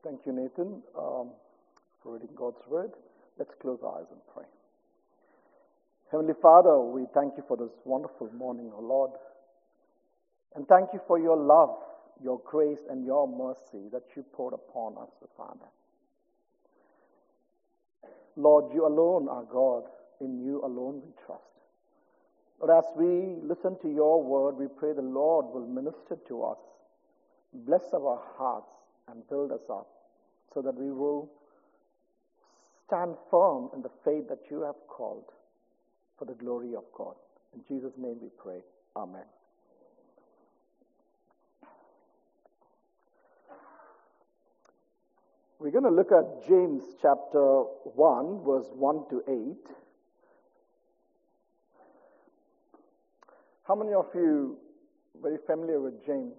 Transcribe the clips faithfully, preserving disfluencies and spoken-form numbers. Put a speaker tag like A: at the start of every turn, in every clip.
A: Thank you, Nathan, um, for reading God's word. Let's close our eyes and pray. Heavenly Father, we thank you for this wonderful morning, O Lord. And thank you for your love, your grace, and your mercy that you poured upon us, O Father. Lord, you alone are God. In you alone we trust. But as we listen to your word, we pray the Lord will minister to us, bless our hearts, and build us up so that we will stand firm in the faith that you have called for the glory of God. In Jesus' name we pray. Amen. We're going to look at James chapter one, verse one to eight. How many of you are very familiar with James?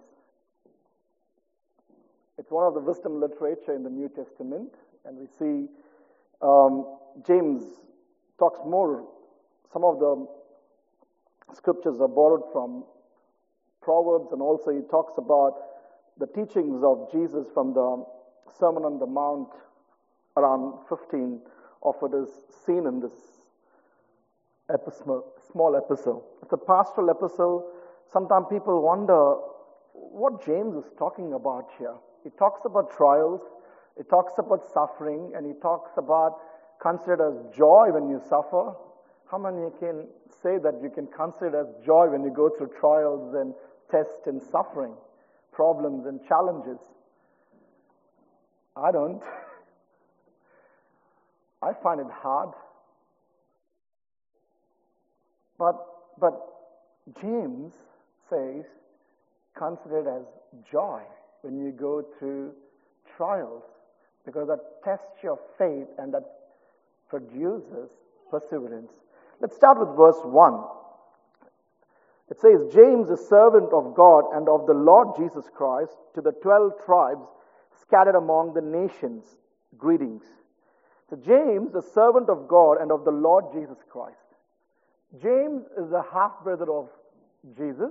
A: It's one of the wisdom literature in the New Testament, and we see um, James talks more. Some of the scriptures are borrowed from Proverbs, and also he talks about the teachings of Jesus from the Sermon on the Mount, around fifteen of it is seen in this episode, small episode. It's a pastoral episode. Sometimes people wonder what James is talking about here. He talks about trials, he talks about suffering, and he talks about consider as joy when you suffer. How many can say that you can consider as joy when you go through trials and tests and suffering, problems and challenges? I don't. I find it hard. But but James says, consider it as joy when you go through trials, because that tests your faith and that produces perseverance. Let's start with verse one. It says, James, a servant of God and of the Lord Jesus Christ, to the twelve tribes scattered among the nations, greetings. So James, a servant of God and of the Lord Jesus Christ. James is the half-brother of Jesus.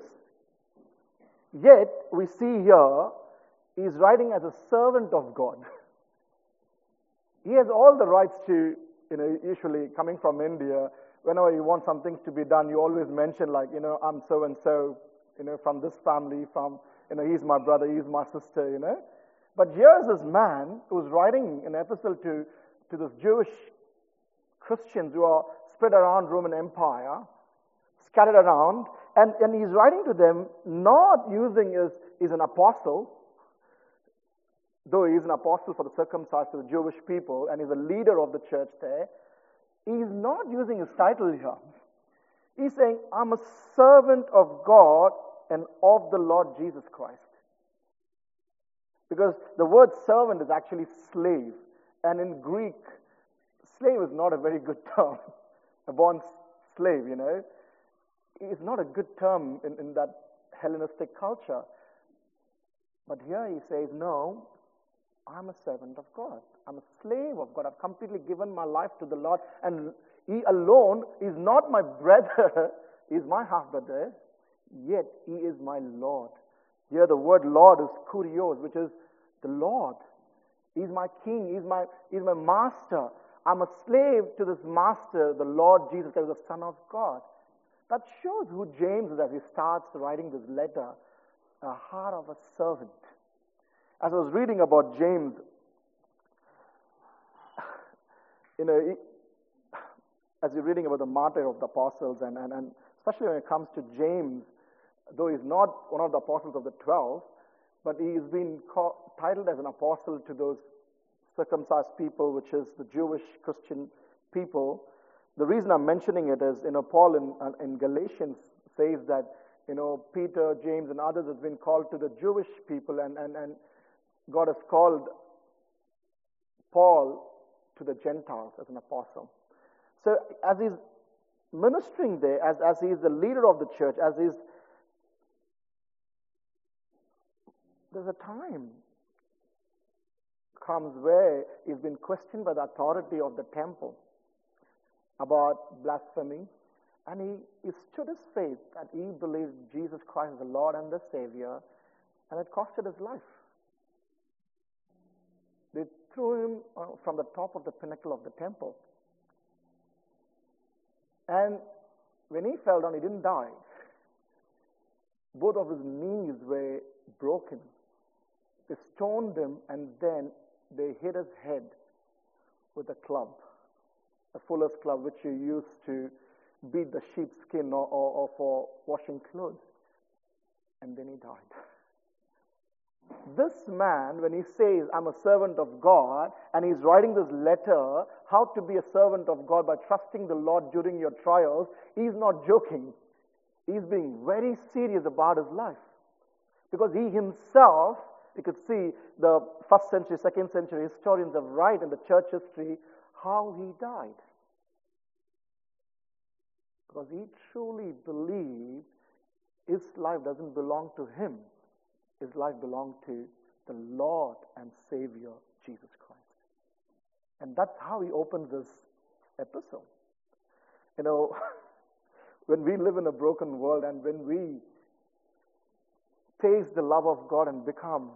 A: Yet, we see here, he is writing as a servant of God. He has all the rights to, you know, usually coming from India, whenever you want some things to be done, you always mention like, you know, I'm so-and-so, you know, from this family, from, you know, he's my brother, he's my sister, you know. But here's this man who's writing an epistle to, to this Jewish Christians who are spread around Roman Empire, scattered around, and, and he's writing to them not using his, he's an apostle, though he's an apostle for the circumcised to the Jewish people, and he's a leader of the church there. He's not using his title here. He's saying, I'm a servant of God and of the Lord Jesus Christ. Because the word servant is actually slave. And in Greek, slave is not a very good term. A born slave, you know. It's not a good term in, in that Hellenistic culture. But here he says, no, I'm a servant of God. I'm a slave of God. I've completely given my life to the Lord. And he alone is not my brother. He's my half-brother. Yet he is my Lord. Here the word Lord is kurios, which is the Lord. He's my king. He's my, he's my master. I'm a slave to this master, the Lord Jesus Christ, the Son of God. That shows who James is as he starts writing this letter, a heart of a servant. As I was reading about James, you know, he, as you're reading about the martyr of the apostles, and, and, and especially when it comes to James, though he's not one of the apostles of the twelve, but he's been called, titled as an apostle to those circumcised people, which is the Jewish Christian people. The reason I'm mentioning it is, you know, Paul in, in Galatians says that, you know, Peter, James, and others have been called to the Jewish people, and, and, and God has called Paul to the Gentiles as an apostle. So as he's ministering there, as, as he's the leader of the church, as he's there's a time comes where he's been questioned by the authority of the temple about blasphemy, and he, he stood his faith that he believed Jesus Christ is the Lord and the Savior, and it costed his life. They threw him uh, from the top of the pinnacle of the temple. And when he fell down, he didn't die. Both of his knees were broken. They stoned him, and then they hit his head with a club, a fuller's club, which you use to beat the sheep's skin or, or, or for washing clothes. And then he died. This man, when he says, I'm a servant of God, and he's writing this letter, how to be a servant of God by trusting the Lord during your trials, he's not joking. He's being very serious about his life. Because he himself, you could see the first century, second century historians have write in the church history how he died. Because he truly believed his life doesn't belong to him. His life belonged to the Lord and Savior, Jesus Christ. And that's how he opens this epistle. You know, when we live in a broken world and when we taste the love of God and become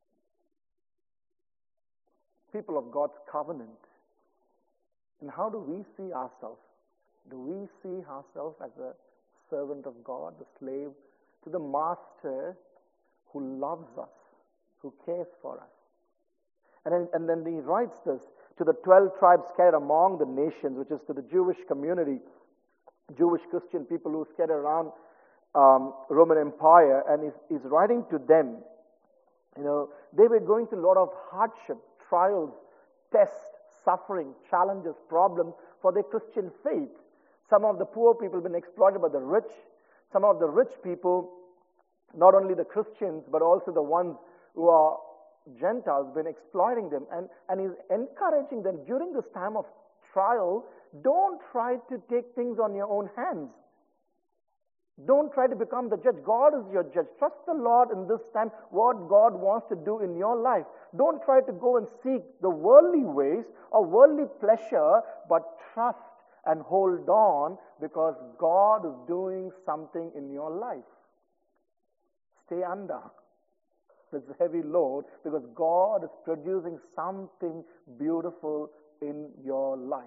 A: people of God's covenant, and how do we see ourselves? Do we see ourselves as a servant of God, the slave to the master who loves us, who cares for us? And then, and then he writes this to the twelve tribes scattered among the nations, which is to the Jewish community, Jewish Christian people who scattered around um, Roman Empire, and he's, he's writing to them. You know, they were going through a lot of hardship, trials, tests, suffering, challenges, problems for their Christian faith. Some of the poor people have been exploited by the rich. Some of the rich people, not only the Christians, but also the ones who are Gentiles, been exploiting them. And, and he's encouraging them during this time of trial, don't try to take things on your own hands. Don't try to become the judge. God is your judge. Trust the Lord in this time, what God wants to do in your life. Don't try to go and seek the worldly ways or worldly pleasure, but trust and hold on because God is doing something in your life. Stay under this heavy load because God is producing something beautiful in your life.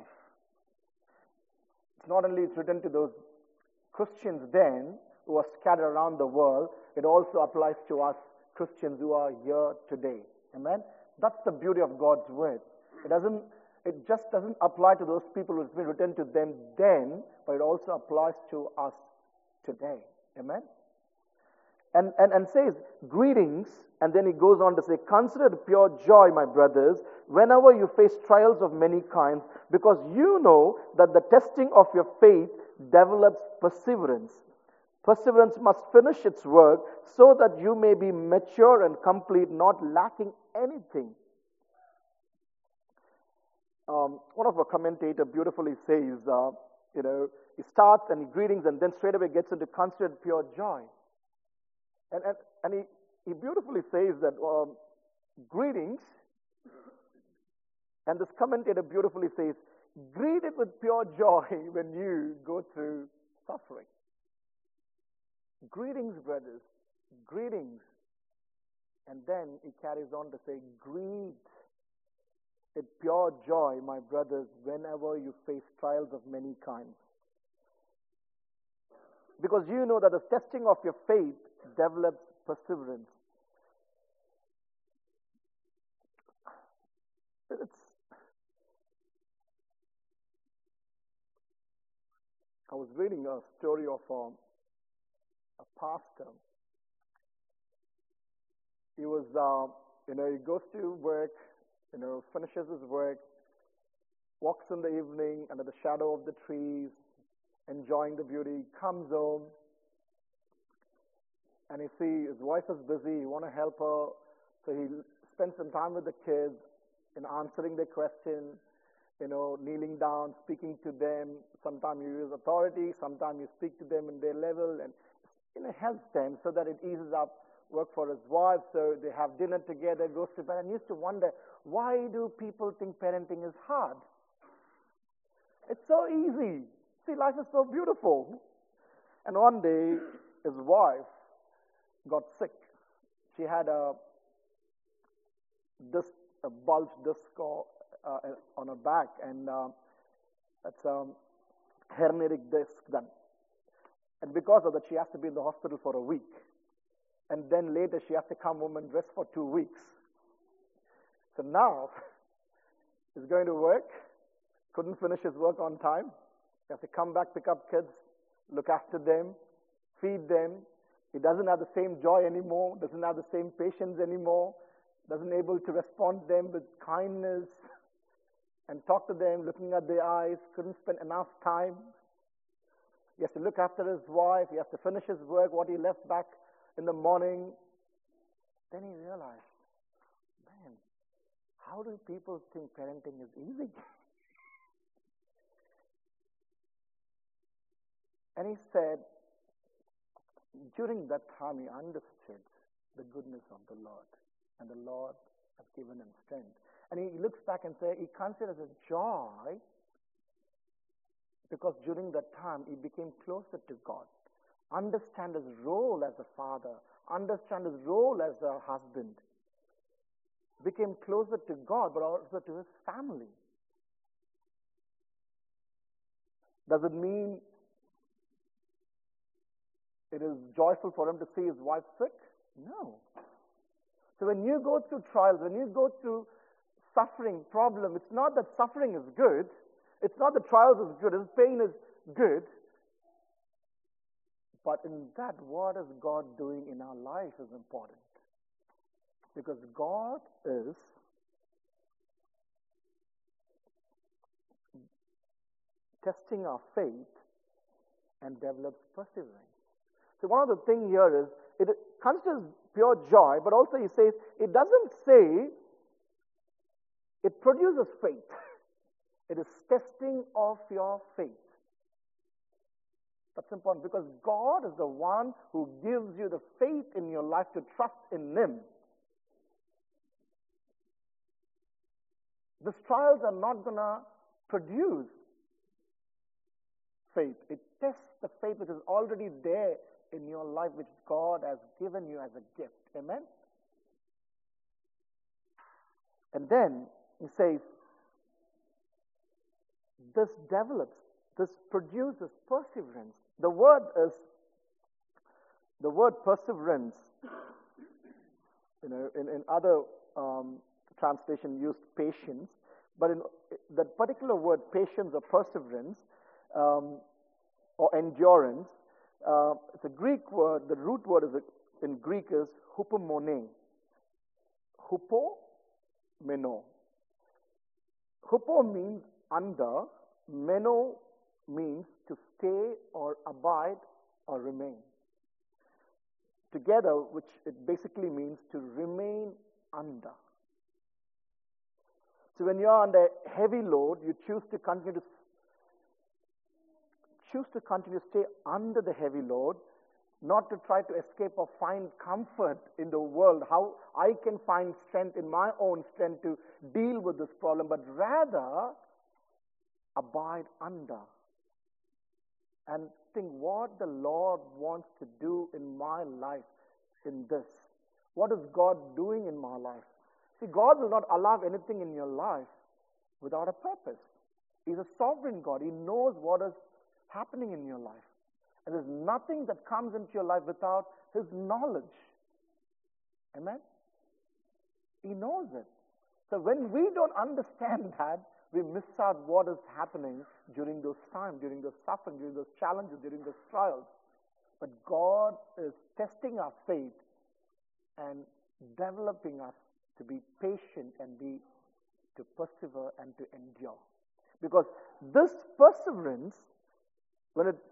A: It's not only written to those Christians then who are scattered around the world, it also applies to us Christians who are here today. Amen? That's the beauty of God's word. It doesn't, it just doesn't apply to those people who it's been written to them then, but it also applies to us today. Amen? And, and, and says, greetings, and then he goes on to say, consider it pure joy, my brothers, whenever you face trials of many kinds, because you know that the testing of your faith develops perseverance. Perseverance must finish its work so that you may be mature and complete, not lacking anything. Um, one of our commentators beautifully says, uh, you know, he starts and he greetings and then straight away gets into considered pure joy. And, and, and he, he beautifully says that um, greetings, and this commentator beautifully says, greet it with pure joy when you go through suffering. Greetings, brothers. Greetings. And then he carries on to say, greet with pure joy, my brothers, whenever you face trials of many kinds. Because you know that the testing of your faith develops perseverance. It's I was reading a story of a, a pastor. He was, uh, you know, he goes to work, you know, finishes his work, walks in the evening under the shadow of the trees, enjoying the beauty, comes home, and he sees his wife is busy, he want to help her, so he spends some time with the kids in answering their questions, you know, kneeling down, speaking to them. Sometimes you use authority, sometimes you speak to them in their level, and you know, helps them so that it eases up work for his wife, so they have dinner together, goes to bed. And I used to wonder, why do people think parenting is hard? It's so easy. See, life is so beautiful. And one day, his wife got sick. She had a this a bulged disc or, uh, on her back, and uh, that's a herniatic disc. That, and because of that, she has to be in the hospital for a week. And then later, she has to come home and rest for two weeks. So now, he's going to work, couldn't finish his work on time. He has to come back, pick up kids, look after them, feed them. He doesn't have the same joy anymore, doesn't have the same patience anymore, doesn't able to respond to them with kindness and talk to them, looking at their eyes, couldn't spend enough time. He has to look after his wife, he has to finish his work, what he left back in the morning. Then he realized, man, how do people think parenting is easy? And he said, during that time he understood the goodness of the Lord, and the Lord has given him strength. And he looks back and says, he considers it joy because during that time he became closer to God, understand his role as a father, understand his role as a husband, became closer to God but also to his family. Does it mean it is joyful for him to see his wife sick? No. So when you go through trials, when you go through suffering, problem, it's not that suffering is good, it's not that trials is good, his pain is good, but in that, what is God doing in our life is important. Because God is testing our faith and develops perseverance. So one of the things here is, it considers pure joy, but also he says, it doesn't say it produces faith. It is testing of your faith. That's important because God is the one who gives you the faith in your life to trust in Him. These trials are not going to produce faith. It tests the faith which is already there in your life, which God has given you as a gift. Amen? And then he says, this develops, this produces perseverance. The word is, the word perseverance, you know, in, in other um, translation used patience, but in that particular word, patience or perseverance, um, or endurance, uh, it's a Greek word. The root word is a, in Greek is hupomone. Hupomeno. Hupo means under. Meno means to stay or abide or remain. Together, which it basically means to remain under. So when you're under heavy load, you choose to continue to choose to continue to stay under the heavy load, not to try to escape or find comfort in the world, how I can find strength in my own strength to deal with this problem, but rather abide under and think what the Lord wants to do in my life in this. What is God doing in my life? See, God will not allow anything in your life without a purpose. He's a sovereign God. He knows what is happening in your life. And there's nothing that comes into your life without His knowledge. Amen? He knows it. So when we don't understand that, we miss out what is happening during those times, during those suffering, during those challenges, during those trials. But God is testing our faith and developing us to be patient and be to persevere and to endure. Because this perseverance, when it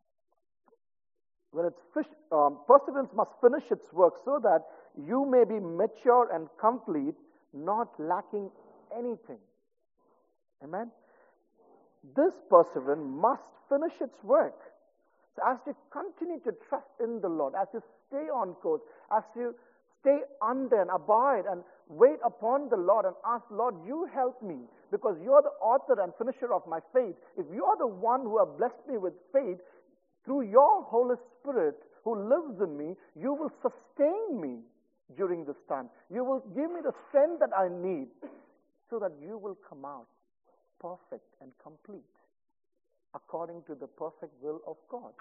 A: when it's fish, um, perseverance must finish its work so that you may be mature and complete, not lacking anything. Amen? This perseverance must finish its work. So as you continue to trust in the Lord, as you stay on course, as you stay under and abide and wait upon the Lord and ask, Lord, you help me because you're the author and finisher of my faith. If you are the one who have blessed me with faith, through your Holy Spirit who lives in me, you will sustain me. during this time. You will give me the strength that I need so that you will come out perfect and complete according to the perfect will of God.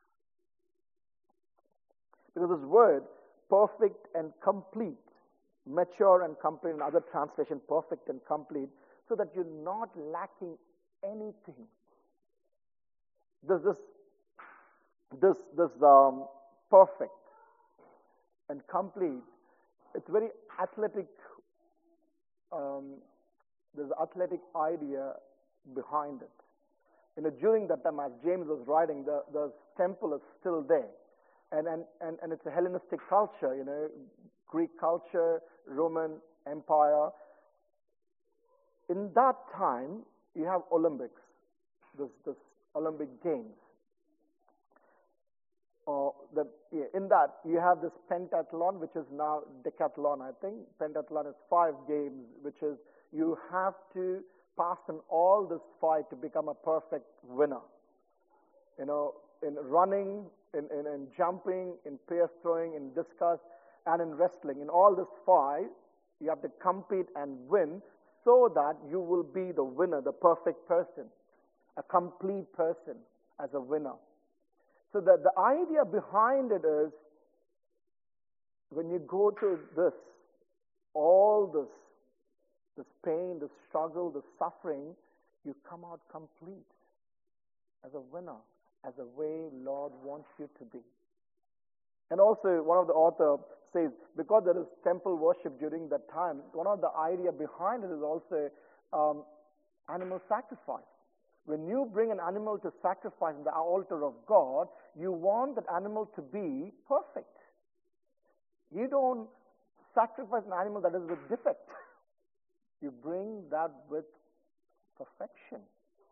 A: Because this word, perfect and complete, mature and complete, in other translation, perfect and complete, so that you're not lacking anything. This, this, this, this um, perfect and complete, it's very athletic. Um, there's an athletic idea behind it. You know, during that time, as James was writing, the, the temple is still there. And, and, and, and it's a Hellenistic culture, you know, Greek culture, Roman Empire. In that time, you have Olympics, this, this Olympic Games. Uh, the, yeah, in that, you have this pentathlon, which is now decathlon, I think. Pentathlon is five games, which is you have to pass in all this five to become a perfect winner. You know, in running, in, in, in jumping, in spear throwing, in discus, and in wrestling. In all this five, you have to compete and win so that you will be the winner, the perfect person, a complete person as a winner. So the, the idea behind it is, when you go through this, all this, this pain, this struggle, this suffering, you come out complete as a winner, as a way Lord wants you to be. And also, one of the author says, because there is temple worship during that time, one of the idea behind it is also um, animal sacrifice. When you bring an animal to sacrifice in the altar of God, you want that animal to be perfect. You don't sacrifice an animal that is with defect. You bring that with perfection.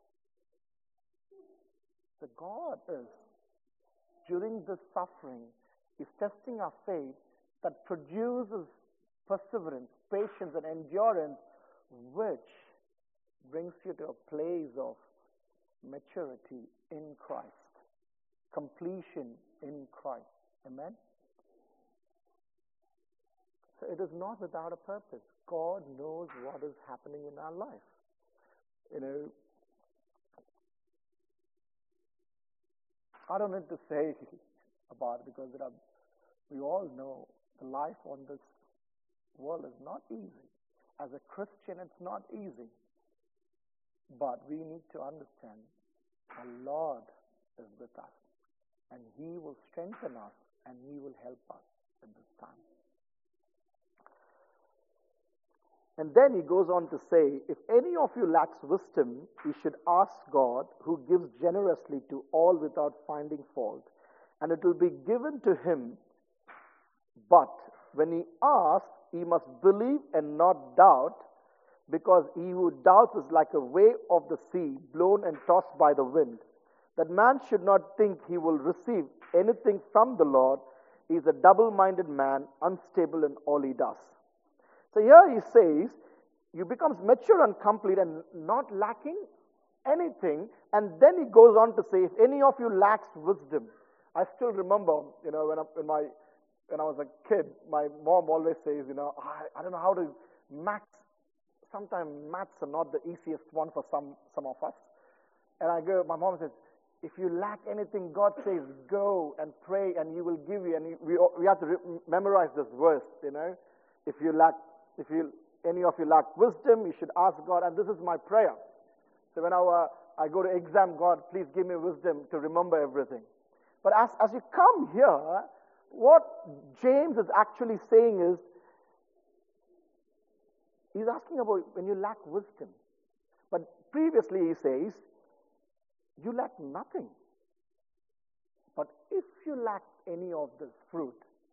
A: So God is, during this suffering, is testing our faith that produces perseverance, patience, and endurance, which brings you to a place of maturity in Christ, completion in Christ. Amen? So it is not without a purpose. God knows what is happening in our life. You know, I don't need to say about it because there are, we all know the life on this world is not easy. As a Christian, it's not easy. But we need to understand our Lord is with us, and He will strengthen us, and He will help us at this time. And then he goes on to say, if any of you lacks wisdom, you should ask God, who gives generously to all without finding fault, and it will be given to him. But when he asks, he must believe and not doubt, because he who doubts is like a wave of the sea, blown and tossed by the wind. That man should not think he will receive anything from the Lord. He is a double-minded man, unstable in all he does. So here he says, you becomes mature and complete and not lacking anything. And then he goes on to say, if any of you lacks wisdom. I still remember, you know, when I, when my when I was a kid, my mom always says, you know, I, I don't know how to maths. Sometimes maths are not the easiest one for some some of us. And I go, my mom says, if you lack anything, God says, go and pray, and He will give you. And we we have to re- memorize this verse, you know. If you lack, if you any of you lack wisdom, you should ask God. And this is my prayer. So whenever I go to exam, God, please give me wisdom to remember everything. But as as you come here, what James is actually saying is, he's asking about when you lack wisdom. But previously he says, you lack nothing. But if you lack any of this fruit,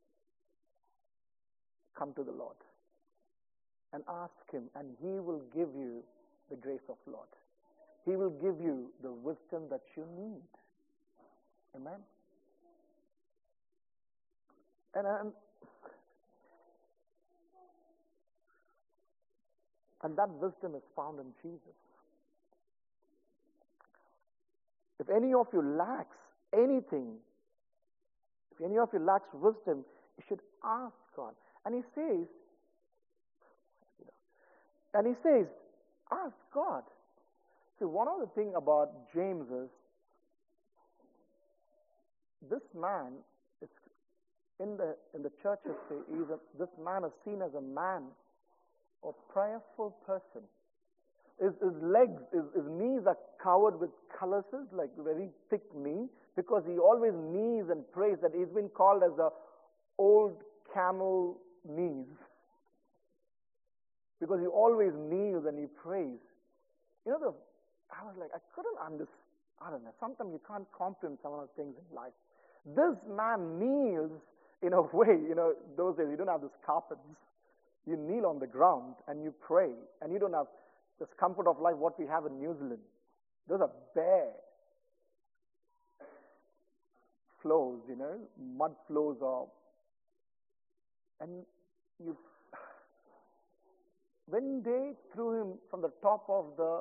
A: come to the Lord and ask Him, and He will give you the grace of Lord. He will give you the wisdom that you need. Amen? And, and, and that wisdom is found in Jesus. If any of you lacks anything, if any of you lacks wisdom, you should ask God. And he says, and he says, ask God. See, one of the things about James is, this man is in the in the church history. He's a, this man is seen as a man, a prayerful person. His, his legs, his, his knees are covered with calluses, like very thick knee, because he always kneels and prays. That he's been called as a old camel knees, because he always kneels and he prays. You know, the, I was like, I couldn't understand. I don't know. Sometimes you can't comprehend some of the things in life. This man kneels in a way. You know, those days you don't have these carpets. You kneel on the ground and you pray, and you don't have this comfort of life what we have in New Zealand. Those are bare floors, you know, mud floors are, and you, when they threw him from the top of the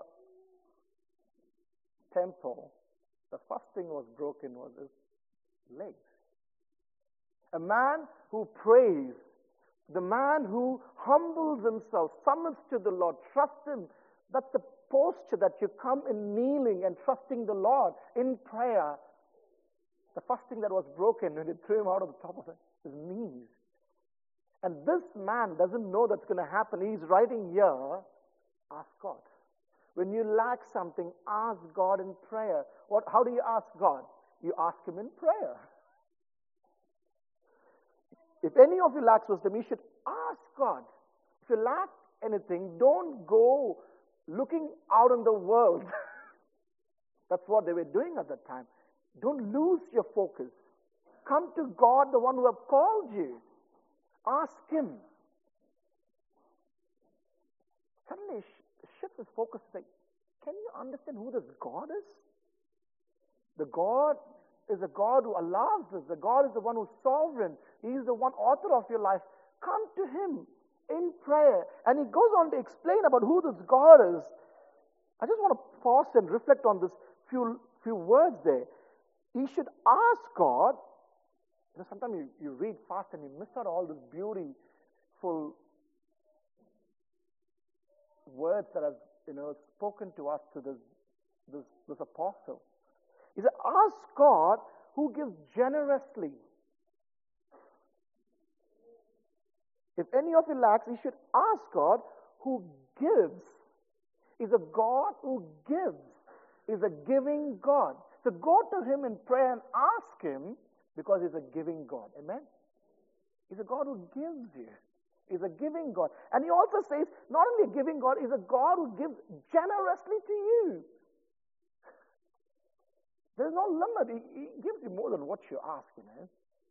A: temple, the first thing was broken was his legs. A man who prays, the man who humbles himself, submits to the Lord, trusts Him. That's the posture that you come in kneeling and trusting the Lord in prayer. The first thing that was broken when they threw him out of the top of it, his knees. And this man doesn't know that's going to happen. He's writing here, ask God. When you lack something, ask God in prayer. What? How do you ask God? You ask Him in prayer. If any of you lacks wisdom, you should ask God. If you lack anything, don't go looking out in the world. That's what they were doing at that time. Don't lose your focus. Come to God, the one who have called you. Ask Him. Suddenly, shift his focus. Like, can you understand who this God is? The God is a God who allows this. The God is the one who's sovereign. He is the one author of your life. Come to Him in prayer. And he goes on to explain about who this God is. I just want to pause and reflect on this few, few words there. He should ask God. You know, sometimes you, you read fast and you miss out all this beautiful words that have, you know, spoken to us to this, this, this apostle. He said, ask God who gives generously. If any of you lacks, you should ask God who gives. Is a God who gives. Is a giving God. So go to Him in prayer and ask Him, because He's a giving God. Amen? He's a God who gives you. He's a giving God. And He also says, not only a giving God, He's a God who gives generously to you. There's no limit. He, he gives you more than what you ask, you know.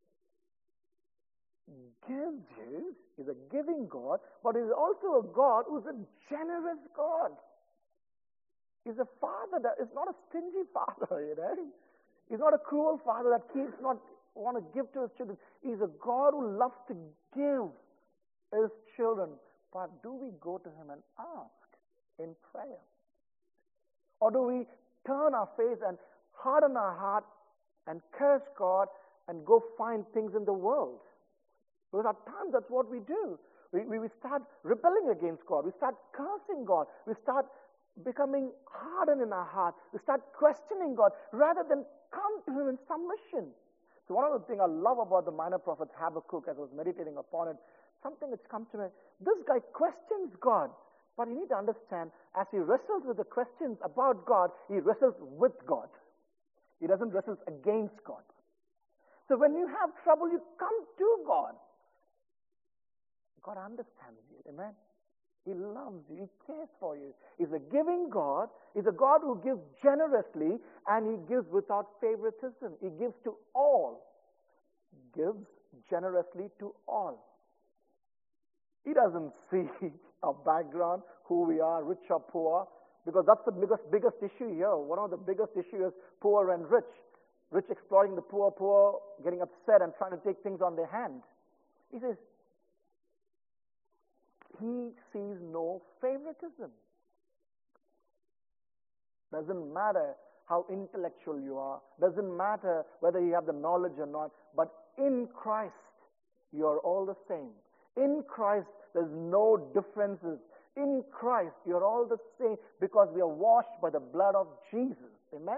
A: Gives you. He's a giving God, but He's also a God who's a generous God. He's a Father that is not a stingy Father, you know. He's not a cruel Father that keeps not want to give to His children. He's a God who loves to give His children. But do we go to Him and ask in prayer? Or do we turn our face and harden our heart and curse God and go find things in the world? Because at times that's what we do. We, we, we start rebelling against God. We start cursing God. We start becoming hardened in our heart. We start questioning God rather than come to Him in submission. So one of the things I love about the minor prophet Habakkuk, as I was meditating upon it, something that's come to me, this guy questions God. But you need to understand, as he wrestles with the questions about God, he wrestles with God. He doesn't wrestle against God. So when you have trouble, you come to God. God understands you. Amen? He loves you. He cares for you. He's a giving God. He's a God who gives generously, and He gives without favoritism. He gives to all. Gives generously to all. He doesn't see our background, who we are, rich or poor, because that's the biggest, biggest issue here. One of the biggest issues is poor and rich. Rich exploiting the poor, poor getting upset and trying to take things on their hand. He says, He sees no favoritism. Doesn't matter how intellectual you are. Doesn't matter whether you have the knowledge or not. But in Christ, you are all the same. In Christ, there's no differences. In Christ, you're all the same because we are washed by the blood of Jesus. Amen?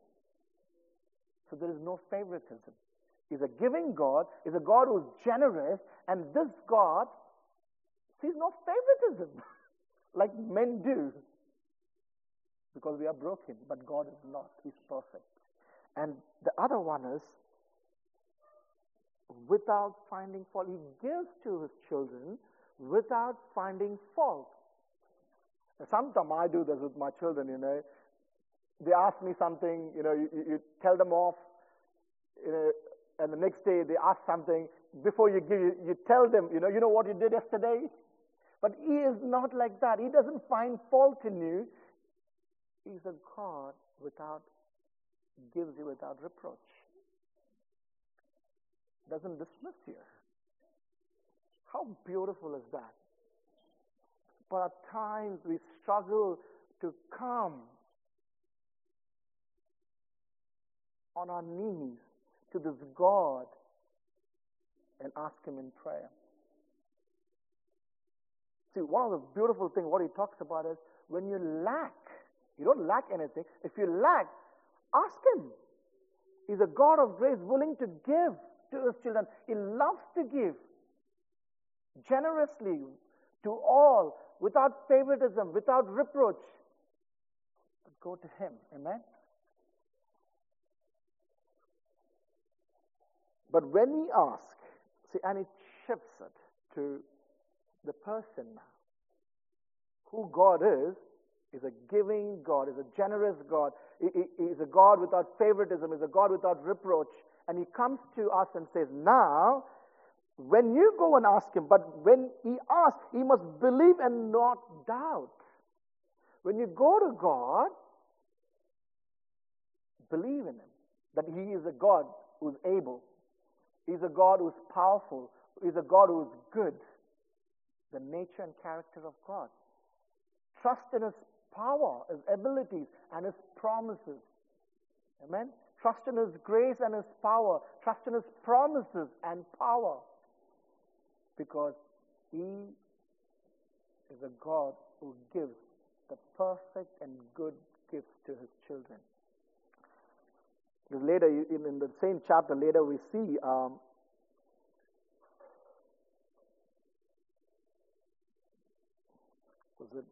A: So there is no favoritism. He's a giving God. He's a God who's generous. And this God sees no favoritism like men do. Because we are broken. But God is not. He's perfect. And the other one is, without finding fault. He gives to his children without finding fault. Sometimes I do this with my children, you know. They ask me something, you know, you, you tell them off, you know, and the next day they ask something. Before you give, you, you tell them, you know, you know what you did yesterday? But he is not like that. He doesn't find fault in you. He's a God without, gives you without reproach. Doesn't dismiss you. How beautiful is that? But at times we struggle to come on our knees to this God and ask Him in prayer. See, one of the beautiful things, what he talks about is, when you lack, you don't lack anything. If you lack, ask Him. He's a God of grace, willing to give to His children. He loves to give generously to all, without favoritism, without reproach. But go to Him. Amen? But when we ask, see, and it shifts it to the person now. Who God is, is a giving God, is a generous God. He, he, he is a God without favoritism, is a God without reproach. And He comes to us and says, now, when you go and ask Him, but when He asks, He must believe and not doubt. When you go to God, believe in Him, that He is a God who's able. He's a God who's powerful. He's a God who's good. The nature and character of God. Trust in His power, His abilities, and His promises. Amen? Trust in His grace and His power. Trust in His promises and power. Because He is a God who gives the perfect and good gifts to His children. Because later, in, in the same chapter, later we see um, was it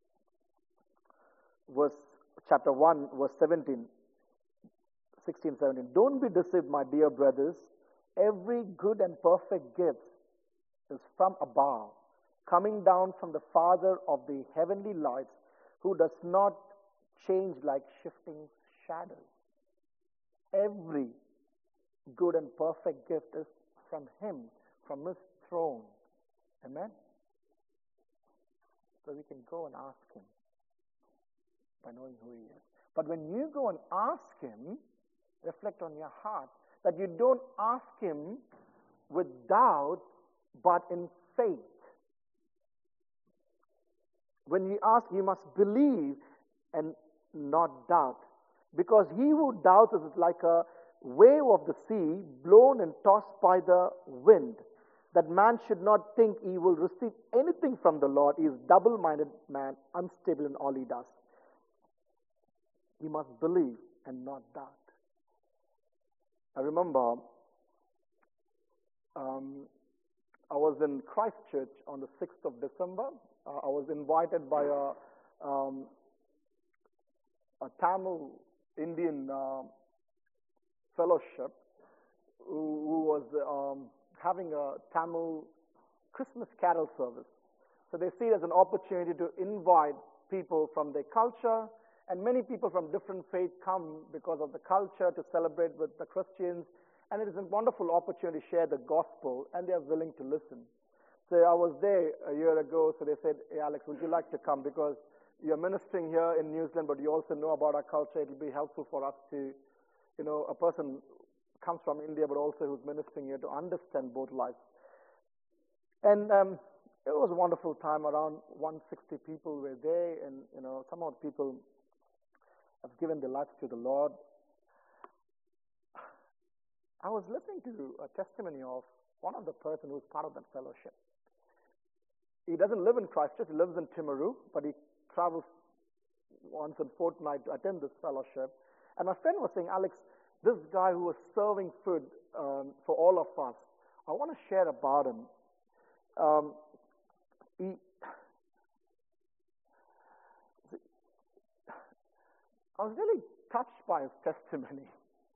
A: verse chapter one, verse seventeen, sixteen, seventeen. Don't be deceived, my dear brothers. Every good and perfect gift is from above, coming down from the Father of the heavenly lights, who does not change like shifting shadows. Every good and perfect gift is from Him, from His throne. Amen? So we can go and ask Him by knowing who He is. But when you go and ask Him, reflect on your heart that you don't ask Him with doubt, but in faith. When you ask, you must believe and not doubt. Because he who doubts is like a wave of the sea, blown and tossed by the wind. That man should not think he will receive anything from the Lord. He is double-minded man, unstable in all he does. He must believe and not doubt. I remember um, I was in Christchurch on the sixth of December. Uh, I was invited by a, um, a Tamil Indian uh, fellowship who, who was um, having a Tamil Christmas carol service. So they see it as an opportunity to invite people from their culture, and many people from different faiths come because of the culture to celebrate with the Christians, and it is a wonderful opportunity to share the gospel, and they are willing to listen. So I was there a year ago, so they said, hey Alex, would you like to come? Because you're ministering here in New Zealand, but you also know about our culture. It will be helpful for us to, you know, a person comes from India, but also who's ministering here, to understand both lives. And um, it was a wonderful time. Around one hundred sixty people were there, and, you know, some of the people have given their lives to the Lord. I was listening to a testimony of one of the person who was part of that fellowship. He doesn't live in Christchurch, he lives in Timaru, but he travels once a fortnight to attend this fellowship. And my friend was saying, Alex, this guy who was serving food um, for all of us, I want to share about him. Um, he, I was really touched by his testimony.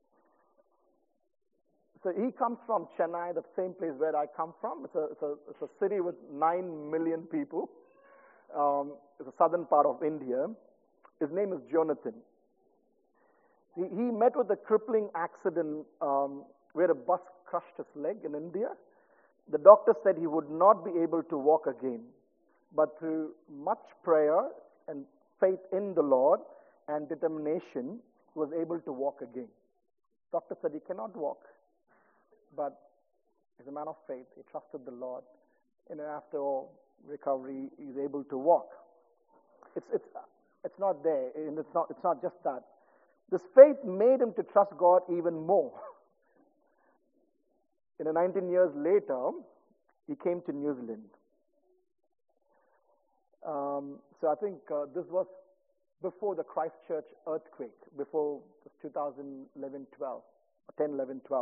A: So he comes from Chennai, the same place where I come from. It's a, it's a, it's a city with nine million people. Um, it's the southern part of India. His name is Jonathan. He, he met with a crippling accident um, where a bus crushed his leg in India. The doctor said he would not be able to walk again. But through much prayer and faith in the Lord and determination, he was able to walk again. Doctor said he cannot walk. But as a man of faith, he trusted the Lord. And after all recovery, he's able to walk. It's it's it's not there, and it's not it's not just that. This faith made him to trust God even more. You know, nineteen years later, he came to New Zealand. Um, so I think uh, this was before the Christchurch earthquake, before two thousand eleven twelve, ten, eleven, twelve.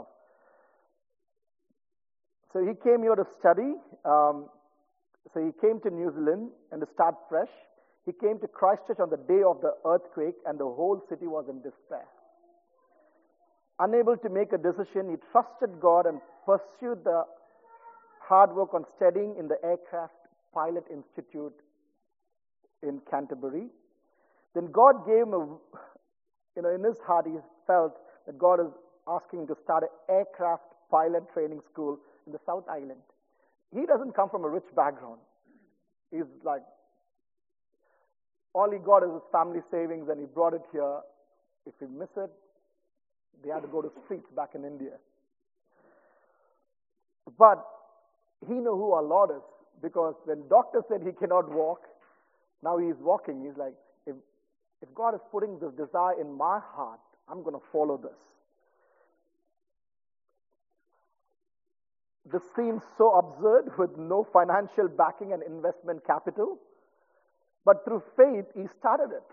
A: So he came here to study. Um, so he came to New Zealand and to start fresh. He came to Christchurch on the day of the earthquake, and the whole city was in despair. Unable to make a decision, he trusted God and pursued the hard work on studying in the Aircraft Pilot Institute in Canterbury. Then God gave him a, you know, in his heart he felt that God is asking him to start an aircraft pilot training school in the South Island. He doesn't come from a rich background. He's like, all he got is his family savings and he brought it here. If he miss it, they had to go to streets back in India. But he knew who our Lord is, because when doctor said he cannot walk, now he's walking. He's like, if, if God is putting this desire in my heart, I'm going to follow this. This seems so absurd with no financial backing and investment capital. But through faith, he started it.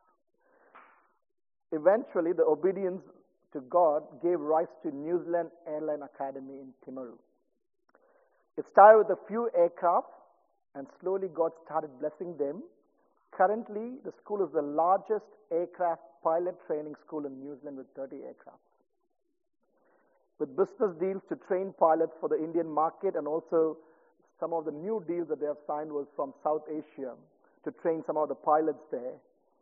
A: Eventually, the obedience to God gave rise to New Zealand Airline Academy in Timaru. It started with a few aircraft, and slowly God started blessing them. Currently, the school is the largest aircraft pilot training school in New Zealand with thirty aircraft. With business deals to train pilots for the Indian market, and also some of the new deals that they have signed was from South Asia to train some of the pilots there.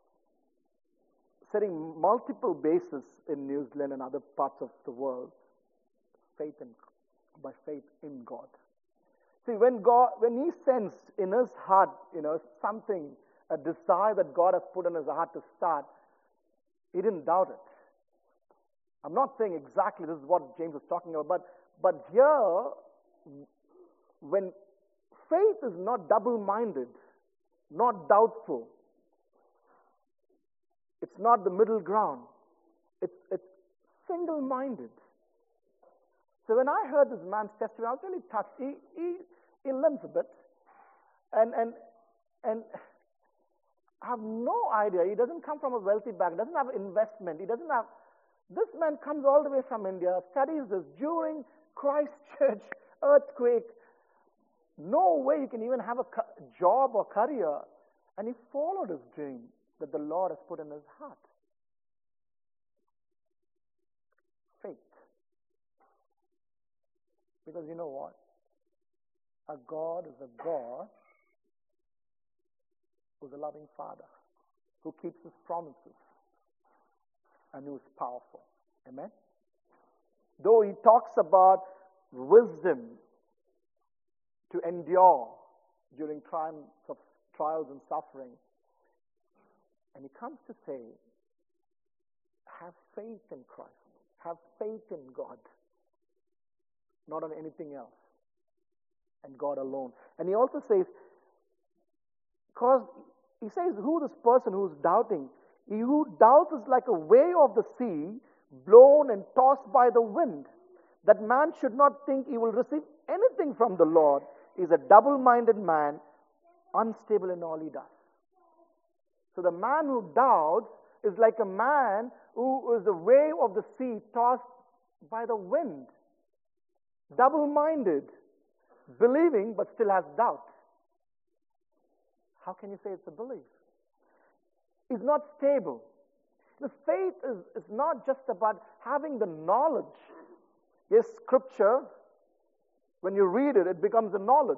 A: Setting multiple bases in New Zealand and other parts of the world, faith in, by faith in God. See, when God, when he sensed in his heart, you know, something, a desire that God has put in his heart to start, he didn't doubt it. I'm not saying exactly this is what James is talking about, but, but here, when faith is not double-minded, not doubtful, it's not the middle ground, it's, it's single-minded. So when I heard this man's testimony, I was really touched. He, he, he limps a bit, and, and, and I have no idea. He doesn't come from a wealthy background, doesn't have investment, he doesn't have. This man comes all the way from India, studies this during Christchurch earthquake. No way you can even have a job or career. And he followed his dream that the Lord has put in his heart. Faith. Because you know what? A God is a God who's a loving Father, who keeps his promises, and who is powerful. Amen? Though he talks about wisdom to endure during times of trials and suffering, and he comes to say, have faith in Christ. Have faith in God. Not on anything else. And God alone. And he also says, because he says, who this person who's doubting? He who doubts is like a wave of the sea, blown and tossed by the wind. That man should not think he will receive anything from the Lord. He is a double-minded man, unstable in all he does. So the man who doubts is like a man who is the wave of the sea tossed by the wind. Double-minded, believing but still has doubt. How can you say it's a belief? It's not stable. The faith is, is not just about having the knowledge. Yes, Scripture, when you read it, it becomes a knowledge.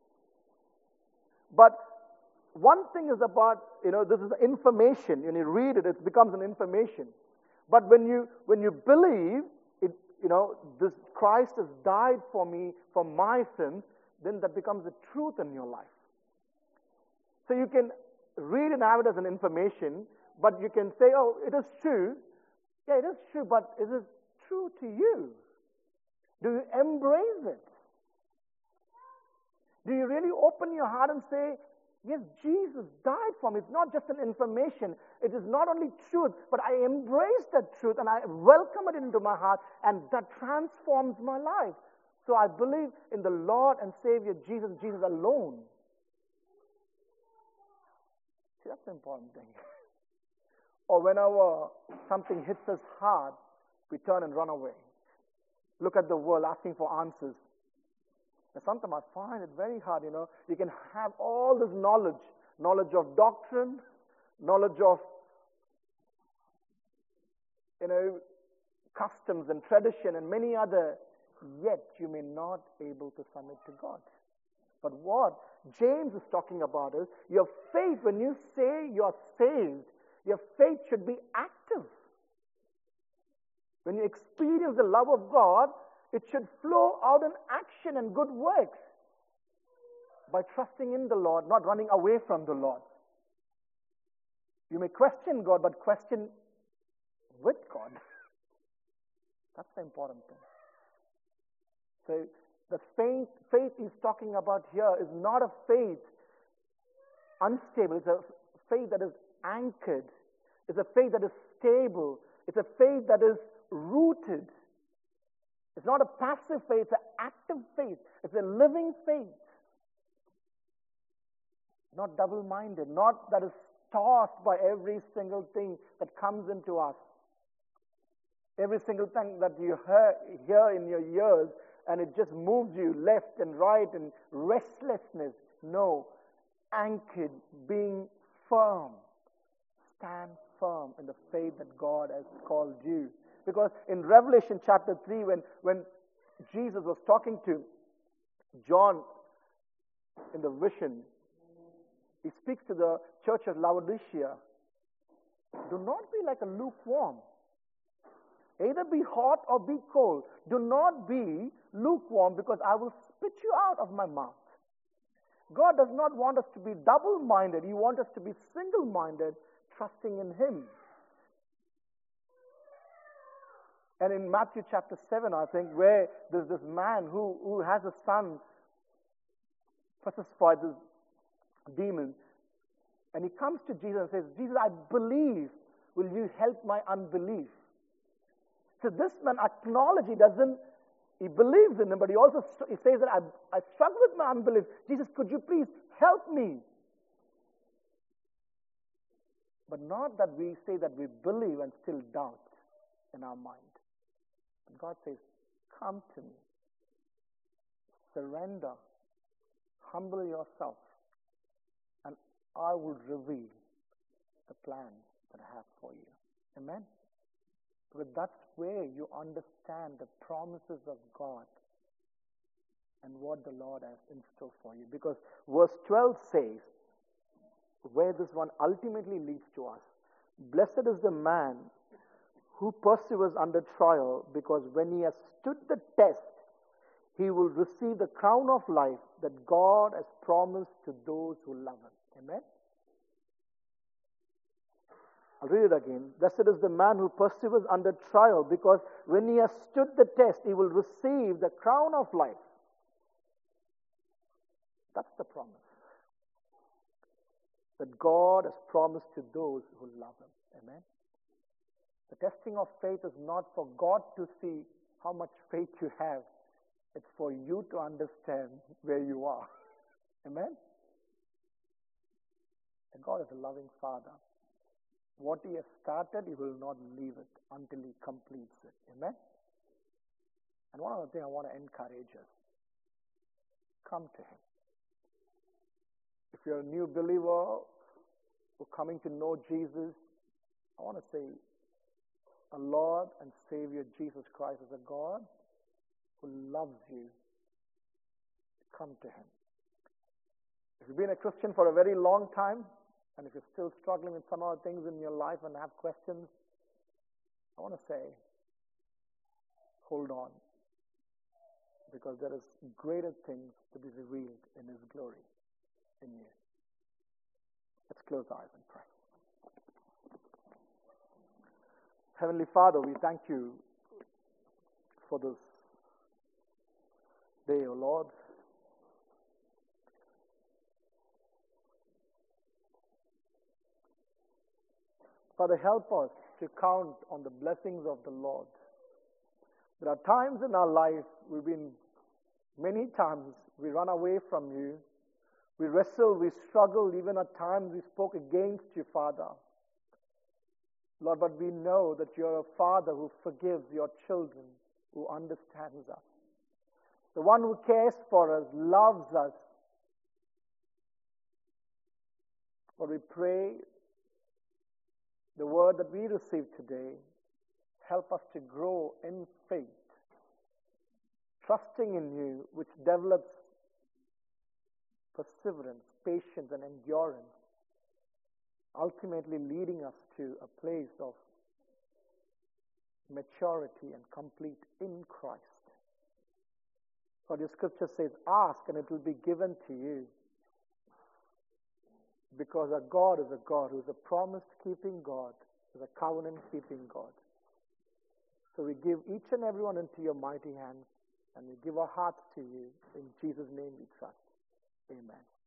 A: But one thing is about, you know, this is information. When you read it, it becomes an information. But when you when you believe, it, you know, this Christ has died for me, for my sins, then that becomes a truth in your life. So you can read and have it as an information, but you can say, oh, it is true. Yeah, it is true, but is it true to you? Do you embrace it? Do you really open your heart and say, yes, Jesus died for me. It's not just an information. It is not only truth, but I embrace that truth and I welcome it into my heart, and that transforms my life. So I believe in the Lord and Savior Jesus, Jesus alone. See, that's the important thing. Or whenever something hits us hard, we turn and run away. Look at the world asking for answers. And sometimes I find it very hard, you know. You can have all this knowledge, knowledge of doctrine, knowledge of, you know, customs and tradition and many other, yet you may not be able to submit to God. But what James is talking about is your faith, when you say you're saved, your faith should be active. When you experience the love of God, it should flow out in action and good works by trusting in the Lord, not running away from the Lord. You may question God, but question with God. That's the important thing. So the faith, faith he's talking about here is not a faith unstable. It's a faith that is anchored. It's a faith that is stable. It's a faith that is rooted. It's not a passive faith, it's an active faith. It's a living faith. Not double-minded, not that is tossed by every single thing that comes into us. Every single thing that you hear, hear in your ears, and it just moves you left and right and restlessness. No, anchored, being firm. Stand firm in the faith that God has called you. Because in Revelation chapter three, when, when Jesus was talking to John in the vision, he speaks to the church of Laodicea. Do not be like a lukewarm. Either be hot or be cold. Do not be lukewarm, because I will spit you out of my mouth. God does not want us to be double-minded. He wants us to be single-minded, trusting in Him. And in Matthew chapter seven, I think, where there's this man who, who has a son possessed by this demon. And he comes to Jesus and says, Jesus, I believe. Will you help my unbelief? So this man acknowledges, he doesn't, he believes in him, but he also he says that I, I struggle with my unbelief. Jesus, could you please help me? But not that we say that we believe and still doubt in our mind. God says, come to me. Surrender. Humble yourself. And I will reveal the plans that I have for you. Amen? Because that's where you understand the promises of God and what the Lord has in store for you. Because verse twelve says, where this one ultimately leads to us, blessed is the man who perseveres under trial, because when he has stood the test, he will receive the crown of life that God has promised to those who love Him. Amen? I'll read it again. Blessed is the man who perseveres under trial, because when he has stood the test, he will receive the crown of life. That's the promise that God has promised to those who love Him. Amen? The testing of faith is not for God to see how much faith you have. It's for you to understand where you are. Amen? And God is a loving Father. What He has started, He will not leave it until He completes it. Amen? And one other thing I want to encourage us. Come to Him. If you're a new believer who are coming to know Jesus, I want to say, a Lord and Savior Jesus Christ is a God who loves you. Come to Him. If you've been a Christian for a very long time, and if you're still struggling with some other things in your life and have questions, I want to say, hold on. Because there is greater things to be revealed in His glory in you. Let's close our eyes and pray. Heavenly Father, we thank You for this day, O Lord. Father, help us to count on the blessings of the Lord. There are times in our life we've been, many times we run away from You. We wrestle, we struggle, even at times we spoke against You, Father. Lord, but we know that You're a Father who forgives Your children, who understands us. The one who cares for us, loves us. Lord, we pray the word that we received today, help us to grow in faith, trusting in You, which develops perseverance, patience, and endurance, ultimately leading us to a place of maturity and complete in Christ. For Your scripture says, ask and it will be given to you. Because our God is a God who is a promise-keeping God, is a covenant-keeping God. So we give each and every one into Your mighty hands, and we give our hearts to You. In Jesus' name we trust. Amen.